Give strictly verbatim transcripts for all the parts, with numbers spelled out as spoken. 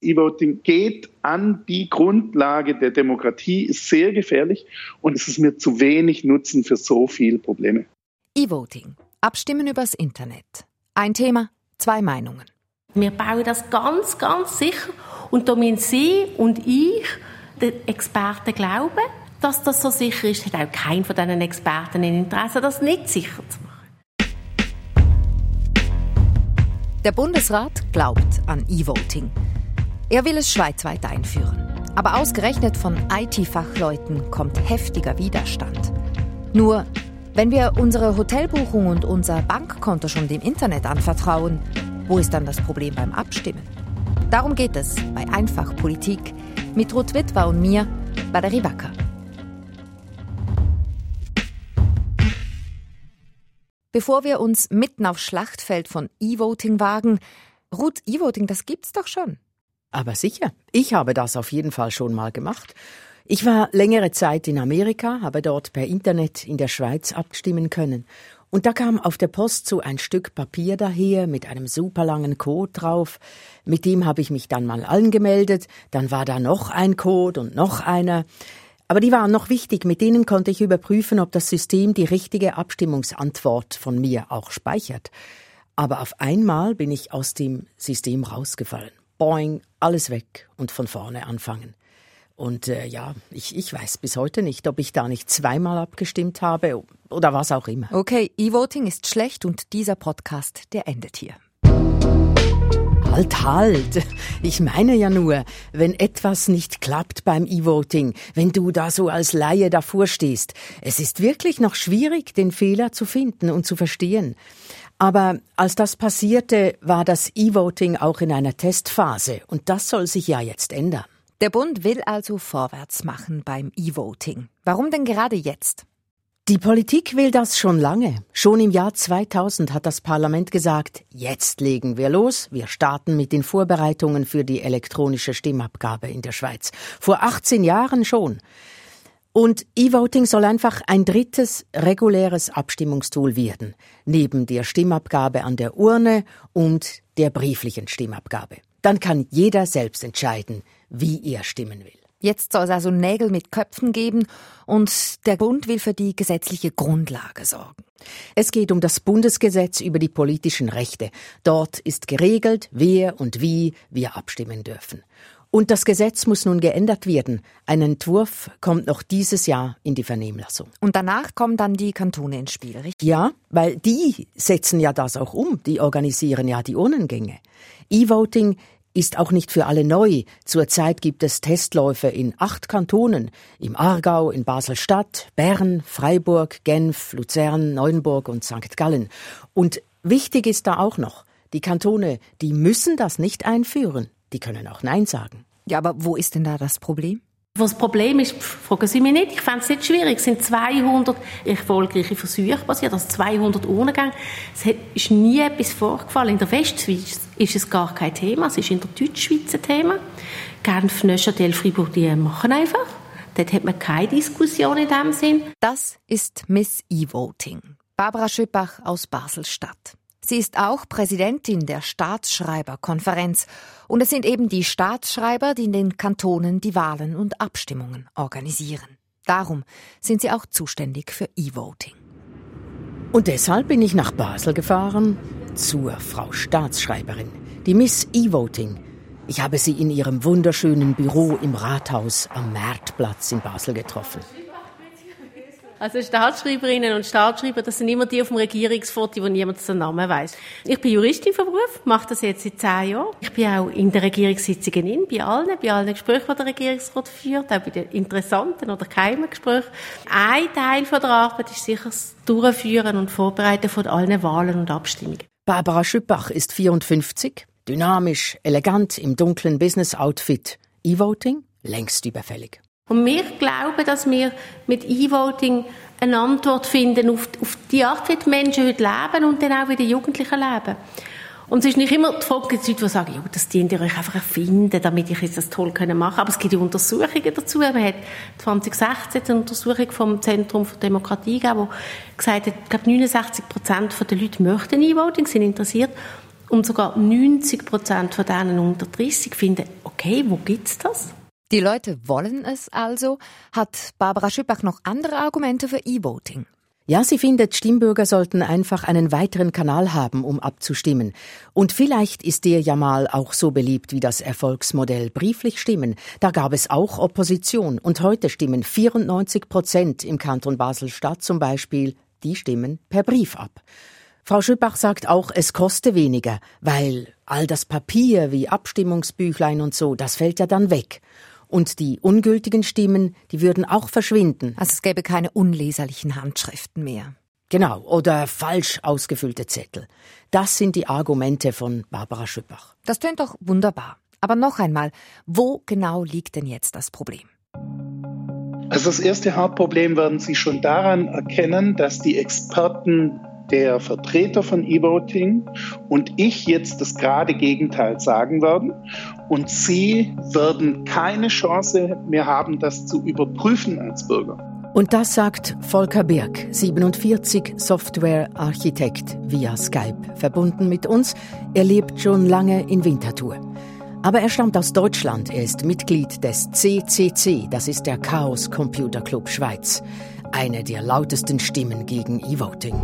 E-Voting geht an die Grundlage der Demokratie, ist sehr gefährlich und es ist mir zu wenig Nutzen für so viele Probleme. E-Voting. Abstimmen übers Internet. Ein Thema, zwei Meinungen. Wir bauen das ganz, ganz sicher. Und da müssen Sie und ich, den Experten, glauben, dass das so sicher ist. Es hat auch keiner von diesen Experten ein Interesse, das nicht sicher zu machen. Der Bundesrat glaubt an E-Voting. Er will es schweizweit einführen. Aber ausgerechnet von I T-Fachleuten kommt heftiger Widerstand. Nur, wenn wir unsere Hotelbuchung und unser Bankkonto schon dem Internet anvertrauen, wo ist dann das Problem beim Abstimmen? Darum geht es bei Einfach Politik mit Ruth Witwer und mir, Valerie Wacker. Bevor wir uns mitten aufs Schlachtfeld von E-Voting wagen, Ruth, E-Voting, das gibt's doch schon. Aber sicher, ich habe das auf jeden Fall schon mal gemacht. Ich war längere Zeit in Amerika, habe dort per Internet in der Schweiz abstimmen können. Und da kam auf der Post so ein Stück Papier daher mit einem super langen Code drauf. Mit dem habe ich mich dann mal angemeldet. Dann war da noch ein Code und noch einer. Aber die waren noch wichtig. Mit denen konnte ich überprüfen, ob das System die richtige Abstimmungsantwort von mir auch speichert. Aber auf einmal bin ich aus dem System rausgefallen. Boing, alles weg und von vorne anfangen. Und äh, ja, ich, ich weiß bis heute nicht, ob ich da nicht zweimal abgestimmt habe oder was auch immer. Okay, E-Voting ist schlecht und dieser Podcast, der endet hier. Halt, halt. Ich meine ja nur, wenn etwas nicht klappt beim E-Voting, wenn du da so als Laie davor stehst, es ist wirklich noch schwierig, den Fehler zu finden und zu verstehen. Aber als das passierte, war das E-Voting auch in einer Testphase und das soll sich ja jetzt ändern. Der Bund will also vorwärts machen beim E-Voting. Warum denn gerade jetzt? Die Politik will das schon lange. Schon im Jahr zweitausend hat das Parlament gesagt, jetzt legen wir los, wir starten mit den Vorbereitungen für die elektronische Stimmabgabe in der Schweiz. Vor achtzehn Jahren schon. Und E-Voting soll einfach ein drittes reguläres Abstimmungstool werden, neben der Stimmabgabe an der Urne und der brieflichen Stimmabgabe. Dann kann jeder selbst entscheiden, wie er stimmen will. Jetzt soll es also Nägel mit Köpfen geben und der Bund will für die gesetzliche Grundlage sorgen. Es geht um das Bundesgesetz über die politischen Rechte. Dort ist geregelt, wer und wie wir abstimmen dürfen. Und das Gesetz muss nun geändert werden. Ein Entwurf kommt noch dieses Jahr in die Vernehmlassung. Und danach kommen dann die Kantone ins Spiel, richtig? Ja, weil die setzen ja das auch um. Die organisieren ja die Urnengänge. E-Voting ist auch nicht für alle neu. Zurzeit gibt es Testläufe in acht Kantonen. Im Aargau, in Basel-Stadt, Bern, Freiburg, Genf, Luzern, Neuenburg und Sankt Gallen. Und wichtig ist da auch noch, die Kantone, die müssen das nicht einführen. Die können auch Nein sagen. Ja, aber wo ist denn da das Problem? Was das Problem ist, fragen Sie mich nicht. Ich fände es nicht schwierig. Es sind zweihundert erfolgreiche Versuche passiert, also zweihundert Urnengänge. Es ist nie etwas vorgefallen. In der Westschweiz ist es gar kein Thema. Es ist in der Deutschschweiz ein Thema. Genf, Neuchâtel, Fribourg, die machen einfach. Dort hat man keine Diskussion in dem Sinn. Das ist Miss E-Voting. Barbara Schüppach aus Basel-Stadt. Sie ist auch Präsidentin der Staatsschreiberkonferenz. Und es sind eben die Staatsschreiber, die in den Kantonen die Wahlen und Abstimmungen organisieren. Darum sind sie auch zuständig für E-Voting. Und deshalb bin ich nach Basel gefahren zur Frau Staatsschreiberin, die Miss E-Voting. Ich habe sie in ihrem wunderschönen Büro im Rathaus am Märtplatz in Basel getroffen. Also Staatsschreiberinnen und Staatsschreiber, das sind immer die auf dem Regierungsfoto, wo niemand den Namen weiss. Ich bin Juristin von Beruf, mache das jetzt seit zehn Jahren. Ich bin auch in den Regierungssitzungen in, bei allen, bei allen Gesprächen, die der Regierungsrat führt, auch bei den interessanten oder geheimen Gesprächen. Ein Teil von der Arbeit ist sicher das Durchführen und Vorbereiten von allen Wahlen und Abstimmungen. Barbara Schüppach ist vierundfünfzig, dynamisch, elegant im dunklen Business-Outfit. E-Voting? Längst überfällig. Und wir glauben, dass wir mit E-Voting eine Antwort finden auf, auf die Art, wie die Menschen heute leben und dann auch wie die Jugendlichen leben. Und es ist nicht immer die Frage, die Leute, die sagen, ja, das dient ihr euch einfach erfinden, damit ich jetzt das toll machen kann. Aber es gibt ja Untersuchungen dazu. Man hat zwanzig sechzehn eine Untersuchung vom Zentrum für Demokratie gegeben, die gesagt hat, ich glaube, neunundsechzig Prozent der Leute möchten E-Voting, sind interessiert. Und sogar neunzig Prozent von denen unter dreissig finden, okay, okay, wo gibt's das? Die Leute wollen es also. Hat Barbara Schüppach noch andere Argumente für E-Voting? Ja, sie findet, Stimmbürger sollten einfach einen weiteren Kanal haben, um abzustimmen. Und vielleicht ist der ja mal auch so beliebt wie das Erfolgsmodell brieflich stimmen. Da gab es auch Opposition. Und heute stimmen vierundneunzig Prozent im Kanton Basel-Stadt zum Beispiel, die stimmen per Brief ab. Frau Schüppach sagt auch, es koste weniger, weil all das Papier wie Abstimmungsbüchlein und so, das fällt ja dann weg. Und die ungültigen Stimmen, die würden auch verschwinden. Also es gäbe keine unleserlichen Handschriften mehr. Genau, oder falsch ausgefüllte Zettel. Das sind die Argumente von Barbara Schüppach. Das tönt doch wunderbar. Aber noch einmal, wo genau liegt denn jetzt das Problem? Also das erste Hauptproblem werden Sie schon daran erkennen, dass die Experten, der Vertreter von E-Voting und ich jetzt das gerade Gegenteil sagen werden. Und Sie werden keine Chance mehr haben, das zu überprüfen als Bürger. Und das sagt Volker Birk, siebenundvierzig, Software-Architekt via Skype, verbunden mit uns. Er lebt schon lange in Winterthur. Aber er stammt aus Deutschland. Er ist Mitglied des C C C, das ist der Chaos Computer Club Schweiz. Eine der lautesten Stimmen gegen E-Voting.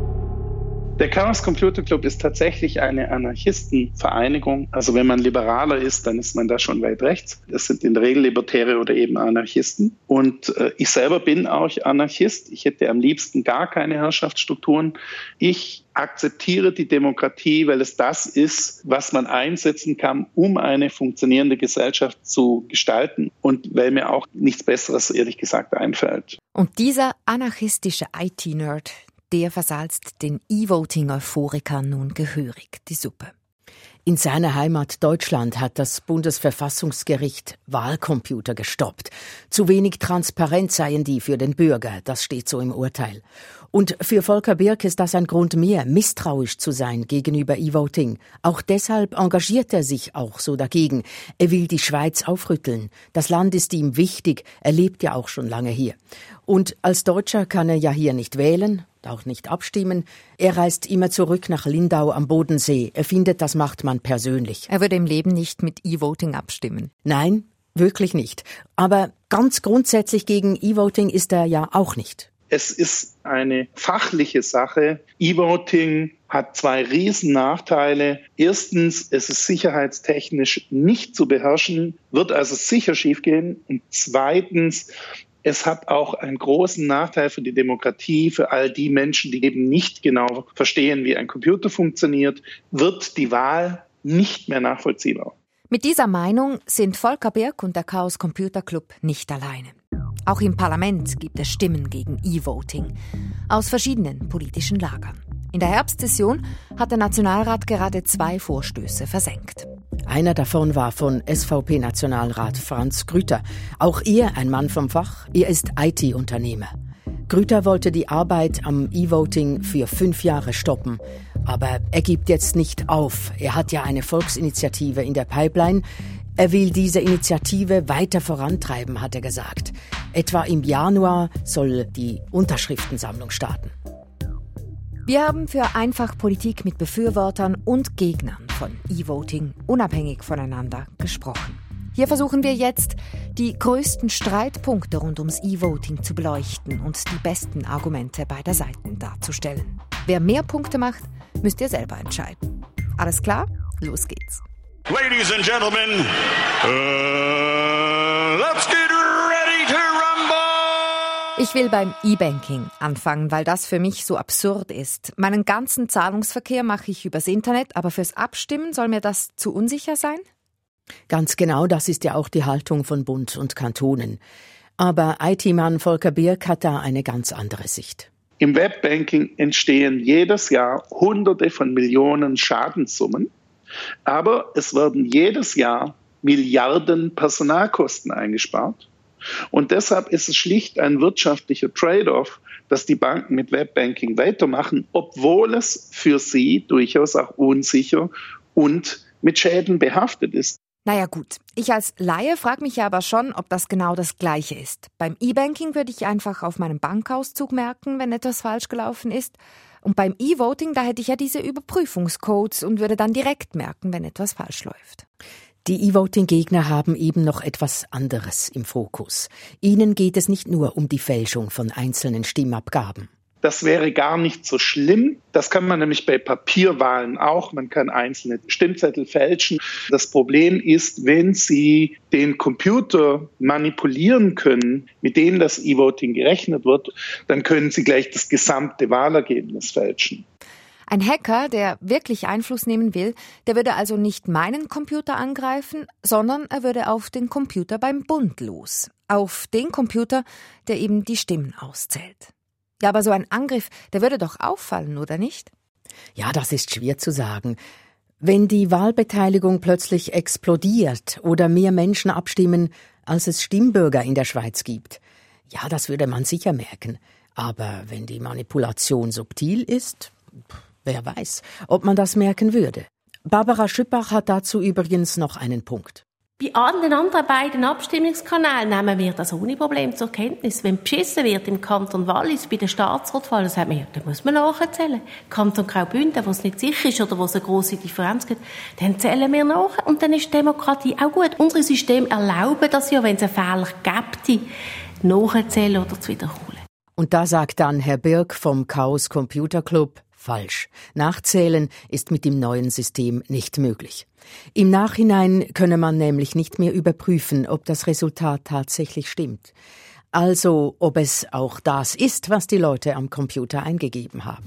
Der Chaos Computer Club ist tatsächlich eine Anarchistenvereinigung. Also wenn man Liberaler ist, dann ist man da schon weit rechts. Das sind in der Regel Libertäre oder eben Anarchisten. Und äh, ich selber bin auch Anarchist. Ich hätte am liebsten gar keine Herrschaftsstrukturen. Ich akzeptiere die Demokratie, weil es das ist, was man einsetzen kann, um eine funktionierende Gesellschaft zu gestalten. Und weil mir auch nichts Besseres, ehrlich gesagt, einfällt. Und dieser anarchistische I T-Nerd, der versalzt den E-Voting-Euphorikern nun gehörig die Suppe. In seiner Heimat Deutschland hat das Bundesverfassungsgericht Wahlcomputer gestoppt. Zu wenig transparent seien die für den Bürger, das steht so im Urteil. Und für Volker Birk ist das ein Grund mehr, misstrauisch zu sein gegenüber E-Voting. Auch deshalb engagiert er sich auch so dagegen. Er will die Schweiz aufrütteln. Das Land ist ihm wichtig, er lebt ja auch schon lange hier. Und als Deutscher kann er ja hier nicht wählen, auch nicht abstimmen. Er reist immer zurück nach Lindau am Bodensee. Er findet, das macht man persönlich. Er würde im Leben nicht mit E-Voting abstimmen. Nein, wirklich nicht. Aber ganz grundsätzlich gegen E-Voting ist er ja auch nicht. Es ist eine fachliche Sache. E-Voting hat zwei riesen Nachteile. Erstens, es ist sicherheitstechnisch nicht zu beherrschen, wird also sicher schiefgehen. Und zweitens, es hat auch einen großen Nachteil für die Demokratie, für all die Menschen, die eben nicht genau verstehen, wie ein Computer funktioniert, wird die Wahl nicht mehr nachvollziehbar. Mit dieser Meinung sind Volker Birk und der Chaos Computer Club nicht alleine. Auch im Parlament gibt es Stimmen gegen E-Voting aus verschiedenen politischen Lagern. In der Herbstsession hat der Nationalrat gerade zwei Vorstöße versenkt. Einer davon war von S V P-Nationalrat Franz Grüter. Auch er ein Mann vom Fach, er ist I T-Unternehmer. Grüter wollte die Arbeit am E-Voting für fünf Jahre stoppen. Aber er gibt jetzt nicht auf. Er hat ja eine Volksinitiative in der Pipeline. Er will diese Initiative weiter vorantreiben, hat er gesagt. Etwa im Januar soll die Unterschriftensammlung starten. Wir haben für Einfach Politik mit Befürwortern und Gegnern von E-Voting unabhängig voneinander gesprochen. Hier versuchen wir jetzt, die größten Streitpunkte rund ums E-Voting zu beleuchten und die besten Argumente beider Seiten darzustellen. Wer mehr Punkte macht, müsst ihr selber entscheiden. Alles klar? Los geht's. Ladies and gentlemen, uh, let's get ready to rumble! Ich will beim E-Banking anfangen, weil das für mich so absurd ist. Meinen ganzen Zahlungsverkehr mache ich übers Internet, aber fürs Abstimmen soll mir das zu unsicher sein? Ganz genau, das ist ja auch die Haltung von Bund und Kantonen. Aber I T-Mann Volker Birk hat da eine ganz andere Sicht. Im Webbanking entstehen jedes Jahr Hunderte von Millionen Schadenssummen, aber es werden jedes Jahr Milliarden Personalkosten eingespart. Und deshalb ist es schlicht ein wirtschaftlicher Trade-off, dass die Banken mit Webbanking weitermachen, obwohl es für sie durchaus auch unsicher und mit Schäden behaftet ist. Naja gut, ich als Laie frage mich ja aber schon, ob das genau das Gleiche ist. Beim E-Banking würde ich einfach auf meinem Bankauszug merken, wenn etwas falsch gelaufen ist. Und beim E-Voting, da hätte ich ja diese Überprüfungscodes und würde dann direkt merken, wenn etwas falsch läuft. Die E-Voting-Gegner haben eben noch etwas anderes im Fokus. Ihnen geht es nicht nur um die Fälschung von einzelnen Stimmabgaben. Das wäre gar nicht so schlimm. Das kann man nämlich bei Papierwahlen auch. Man kann einzelne Stimmzettel fälschen. Das Problem ist, wenn Sie den Computer manipulieren können, mit dem das E-Voting gerechnet wird, dann können Sie gleich das gesamte Wahlergebnis fälschen. Ein Hacker, der wirklich Einfluss nehmen will, der würde also nicht meinen Computer angreifen, sondern er würde auf den Computer beim Bund los. Auf den Computer, der eben die Stimmen auszählt. Ja, aber so ein Angriff, der würde doch auffallen, oder nicht? Ja, das ist schwer zu sagen. Wenn die Wahlbeteiligung plötzlich explodiert oder mehr Menschen abstimmen, als es Stimmbürger in der Schweiz gibt, ja, das würde man sicher merken. Aber wenn die Manipulation subtil ist, wer weiß, ob man das merken würde. Barbara Schüppach hat dazu übrigens noch einen Punkt. Bei den anderen beiden Abstimmungskanälen nehmen wir das ohne Problem zur Kenntnis. Wenn beschissen wird im Kanton Wallis bei der Staatsratswahl, dann sagt man, ja, da muss man nachzählen. Kanton Graubünden, wo es nicht sicher ist oder wo es eine grosse Differenz gibt, dann zählen wir nach und dann ist Demokratie auch gut. Unsere Systeme erlauben das ja, wenn es einen Fehler gibt, nachzählen oder zu wiederholen. Und da sagt dann Herr Birk vom Chaos Computer Club, falsch. Nachzählen ist mit dem neuen System nicht möglich. Im Nachhinein könne man nämlich nicht mehr überprüfen, ob das Resultat tatsächlich stimmt. Also, ob es auch das ist, was die Leute am Computer eingegeben haben.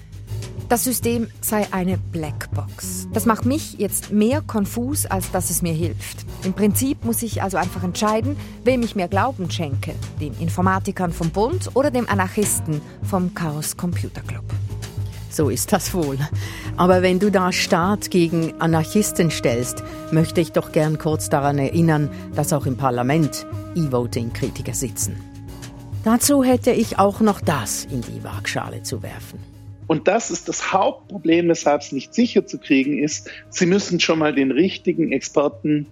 Das System sei eine Blackbox. Das macht mich jetzt mehr konfus, als dass es mir hilft. Im Prinzip muss ich also einfach entscheiden, wem ich mehr Glauben schenke. Den Informatikern vom Bund oder dem Anarchisten vom Chaos Computer Club. So ist das wohl. Aber wenn du da Staat gegen Anarchisten stellst, möchte ich doch gern kurz daran erinnern, dass auch im Parlament E-Voting-Kritiker sitzen. Dazu hätte ich auch noch das in die Waagschale zu werfen. Und das ist das Hauptproblem, weshalb es nicht sicher zu kriegen ist. Sie müssen schon mal den richtigen Experten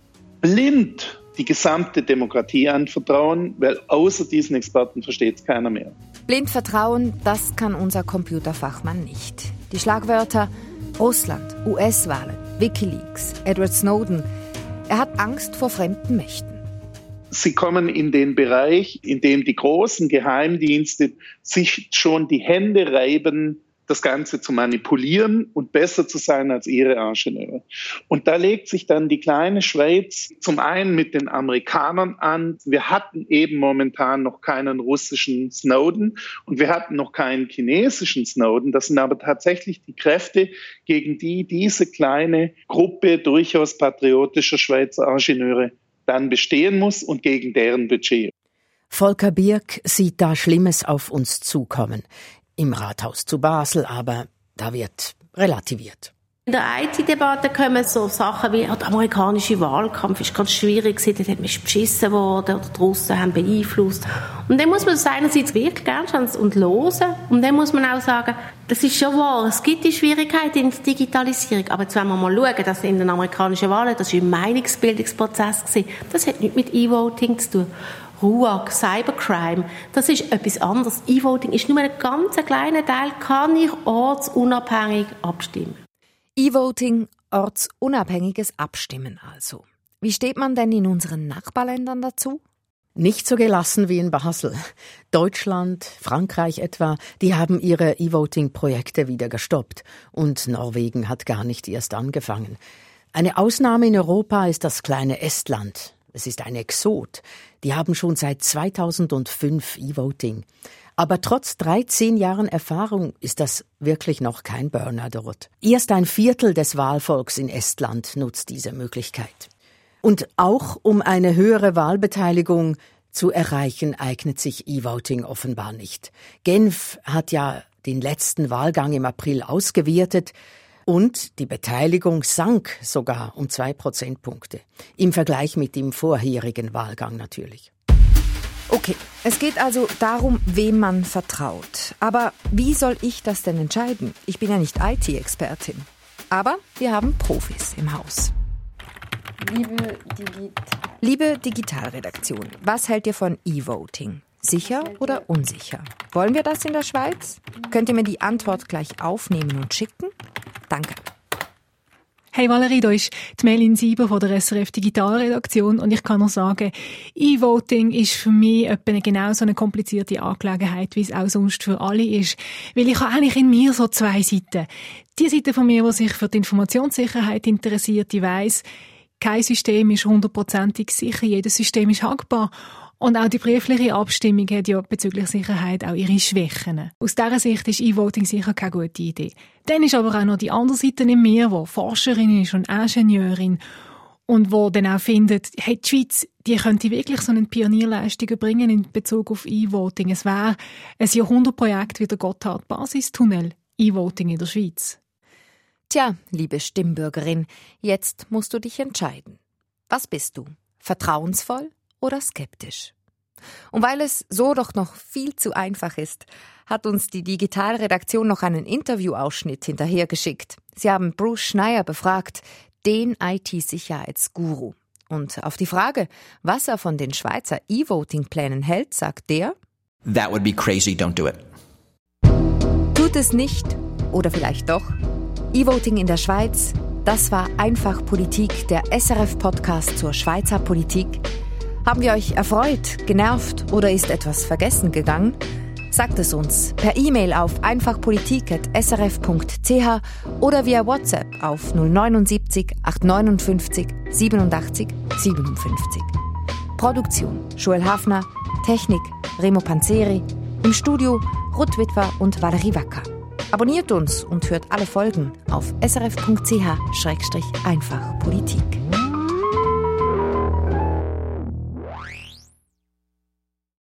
blind die gesamte Demokratie anvertrauen, weil außer diesen Experten versteht es keiner mehr. Blind vertrauen, das kann unser Computerfachmann nicht. Die Schlagwörter Russland, U S-Wahlen, WikiLeaks, Edward Snowden. Er hat Angst vor fremden Mächten. Sie kommen in den Bereich, in dem die großen Geheimdienste sich schon die Hände reiben, das Ganze zu manipulieren und besser zu sein als ihre Ingenieure. Und da legt sich dann die kleine Schweiz zum einen mit den Amerikanern an. Wir hatten eben momentan noch keinen russischen Snowden und wir hatten noch keinen chinesischen Snowden. Das sind aber tatsächlich die Kräfte, gegen die diese kleine Gruppe durchaus patriotischer Schweizer Ingenieure dann bestehen muss und gegen deren Budget. Volker Birk sieht da Schlimmes auf uns zukommen. Im Rathaus zu Basel, aber da wird relativiert. In der I T-Debatte kommen so Sachen wie der amerikanische Wahlkampf ist ganz schwierig gewesen, dort hat man beschissen worden oder die Russen haben beeinflusst. Und dann muss man das einerseits wirklich gerne und hören und dann muss man auch sagen, das ist schon wahr, es gibt die Schwierigkeiten in der Digitalisierung, aber jetzt wenn wir mal schauen, dass in den amerikanischen Wahlen, das war ein Meinungsbildungsprozess gewesen, das hat nichts mit E-Voting zu tun. RUAG, Cybercrime, das ist etwas anderes. E-Voting ist nur ein ganz kleiner Teil, kann ich ortsunabhängig abstimmen. E-Voting, ortsunabhängiges Abstimmen also. Wie steht man denn in unseren Nachbarländern dazu? Nicht so gelassen wie in Basel. Deutschland, Frankreich etwa, die haben ihre E-Voting-Projekte wieder gestoppt. Und Norwegen hat gar nicht erst angefangen. Eine Ausnahme in Europa ist das kleine Estland. Es ist ein Exot. Die haben schon seit zweitausendfünf E-Voting. Aber trotz dreizehn Jahren Erfahrung ist das wirklich noch kein Burner dort. Erst ein Viertel des Wahlvolks in Estland nutzt diese Möglichkeit. Und auch um eine höhere Wahlbeteiligung zu erreichen, eignet sich E-Voting offenbar nicht. Genf hat ja den letzten Wahlgang im April ausgewertet. Und die Beteiligung sank sogar um zwei Prozentpunkte. Im Vergleich mit dem vorherigen Wahlgang natürlich. Okay, es geht also darum, wem man vertraut. Aber wie soll ich das denn entscheiden? Ich bin ja nicht I T-Expertin. Aber wir haben Profis im Haus. Liebe, Digital- Liebe Digitalredaktion, was hält ihr von E-Voting? Sicher oder unsicher? Wollen wir das in der Schweiz? Könnt ihr mir die Antwort gleich aufnehmen und schicken? Danke. Hey Valerie, da ist die Melin Sieber von der S R F Digitalredaktion und ich kann nur sagen, E-Voting ist für mich etwa genau so eine komplizierte Angelegenheit, wie es auch sonst für alle ist. Weil ich habe eigentlich in mir so zwei Seiten. Die Seite von mir, die sich für die Informationssicherheit interessiert, die weiss, kein System ist hundertprozentig sicher, jedes System ist hackbar. Und auch die briefliche Abstimmung hat ja bezüglich Sicherheit auch ihre Schwächen. Aus dieser Sicht ist E-Voting sicher keine gute Idee. Dann ist aber auch noch die andere Seite in mir, die Forscherin ist und Ingenieurin und die dann auch findet, hey, die Schweiz, die könnte wirklich so eine Pionierleistung erbringen in Bezug auf E-Voting. Es wäre ein Jahrhundertprojekt wie der Gotthard-Basistunnel, E-Voting in der Schweiz. Tja, liebe Stimmbürgerin, jetzt musst du dich entscheiden. Was bist du? Vertrauensvoll oder skeptisch? Und weil es so doch noch viel zu einfach ist, hat uns die Digitalredaktion noch einen Interviewausschnitt hinterhergeschickt. Sie haben Bruce Schneier befragt, den I T-Sicherheitsguru. Und auf die Frage, was er von den Schweizer E-Voting-Plänen hält, sagt der: That would be crazy, don't do it. Tut es nicht oder vielleicht doch? E-Voting in der Schweiz, das war Einfach Politik, der S R F-Podcast zur Schweizer Politik. Haben wir euch erfreut, genervt oder ist etwas vergessen gegangen? Sagt es uns per E-Mail auf einfachpolitik at s r f punkt c h oder via WhatsApp auf null sieben neun acht neun fünf siebenundachtzig siebenundfünfzig. Produktion Joel Hafner, Technik Remo Panzeri, im Studio Ruth Witwer und Valerie Wacker. Abonniert uns und hört alle Folgen auf s r f punkt c h slash einfach politik.